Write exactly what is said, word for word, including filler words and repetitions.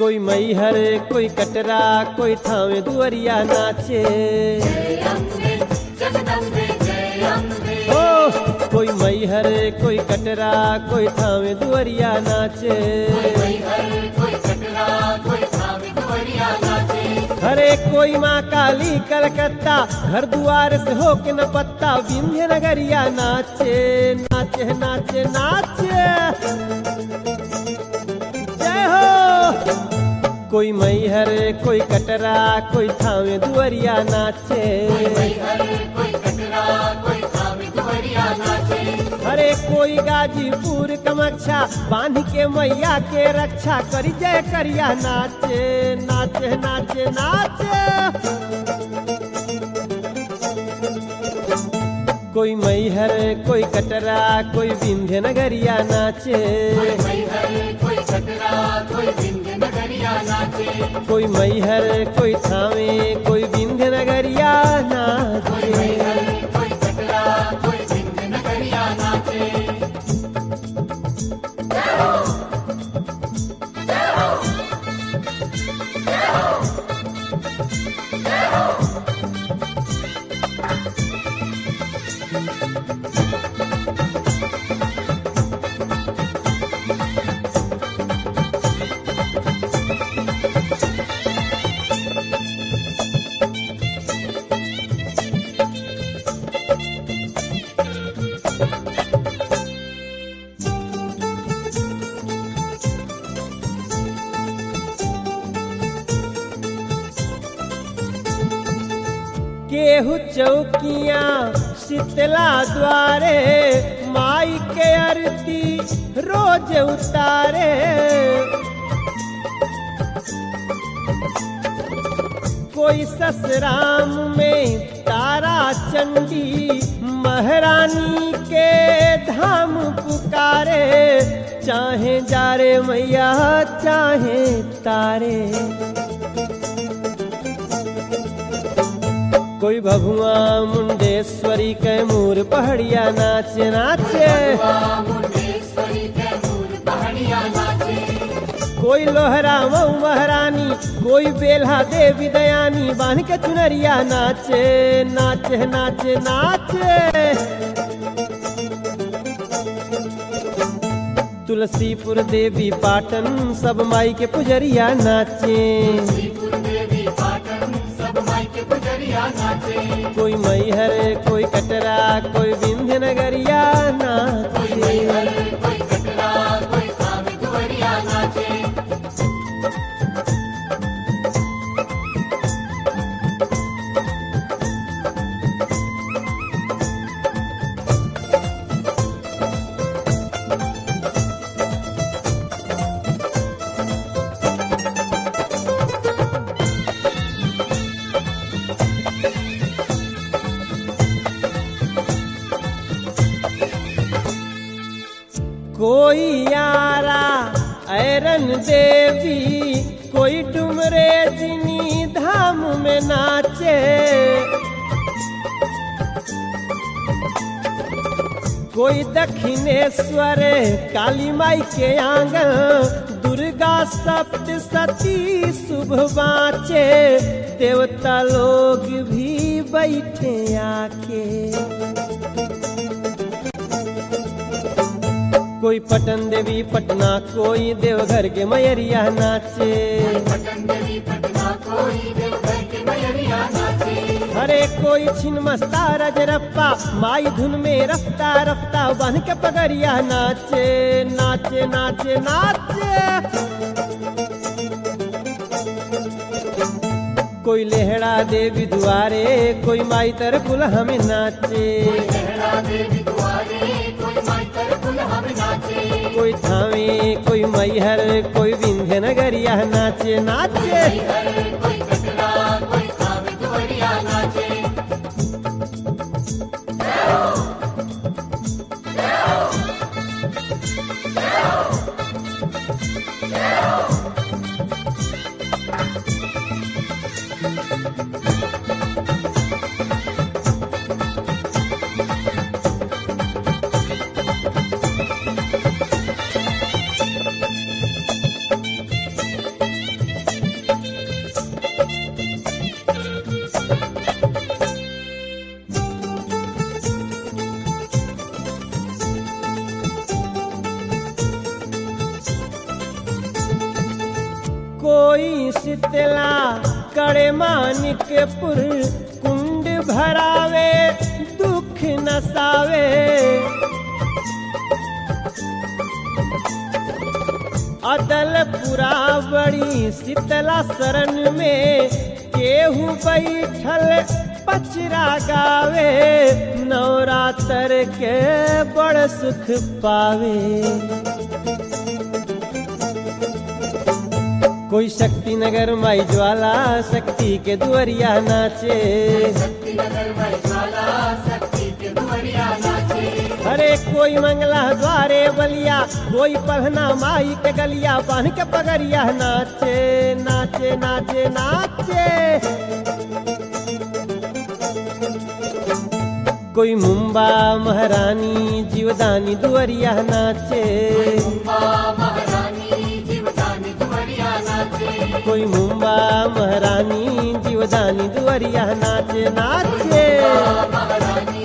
कोई मैहर कोई कटरा कोई थावे दुअरिया नाचे। ओ कोई मैहर कोई कटरा कोई थावे दुअरिया नाचे। हरे कोई माँ काली कलकत्ता घर दुआर से हो के न पत्ता विंध्य नगरिया नाचे नाचे नाचे नाचे। जय हो। कोई मैहर कोई कटरा कोई थावे दुअरिया नाचे। अरे कोई गाजीपुर कमक्षा बांध के मैया के रक्षा करी जय करिया नाचे नाचे नाचे नाचे। कोई मैहर कोई कटरा कोई विंध्य नगरिया नाचे। कोई मैहर कोई थावे कोई विंध्य नगरिया नाचे। केहू चौकिया शीतला द्वारे माई के आरती रोज उतारे। कोई ससराम में तारा चंडी महारानी के धाम पुकारे। चाहे जारे मैया चाहे तारे। कोई भभुआ मुंडेश्वरी कैमूर पहाड़िया नाचे नाचे। कोई लोहरा मऊ महारानी कोई बेल्हा देवी दयानी बांध के चुनरिया नाचे नाचे नाचे नाचे। तुलसीपुर देवी पाटन सब माई के पुजरिया नाचे। कोई मैहर कोई कटरा कोई विंध्य नगरिया नाचे। कोई यारा ऐरन देवी कोई डुमरे जिनी धाम में नाचे। कोई दक्षिणेश्वर काली माई के आंगन दुर्गा सप्तशती शुभ बाँचे। देवता लोग भी बैठे आके। कोई पटन देवी पटना कोई देवघर के मैरिया नाचे। अरे कोई छिन्नमस्ता रजरप्पा माई धुन में रफ्ता रफ्ता बन के पगरिया नाचे नाचे नाचे नाचे। कोई लेहड़ा देवी दुआरे कोई माई तर कुल हमें नाचे। कोई थावे कोई मैहर कोई विंध्य नगरिया नाचे नाचे। कोई शीतला कड़े मानिकपुर कुंड भरावे दुख नसावे। अदलपुरा बड़ी शीतला शरण में केहू बैठल पचरा गावे, नवरात्र के बड़ सुख पावे। कोई शक्ति नगर माई ज्वाला शक्ति के दुअरिया नाचे, अरे कोई मंगला द्वारे बलिया, कोई पढ़ना माई के गलिया, बांध के पगड़िया नाचे नाचे नाचे नाचे। कोई मुंबा महारानी जीवदानी दुअरिया नाचे, कोई मुंबा महारानी जीवदानी दुअरिया नाचे नाचे।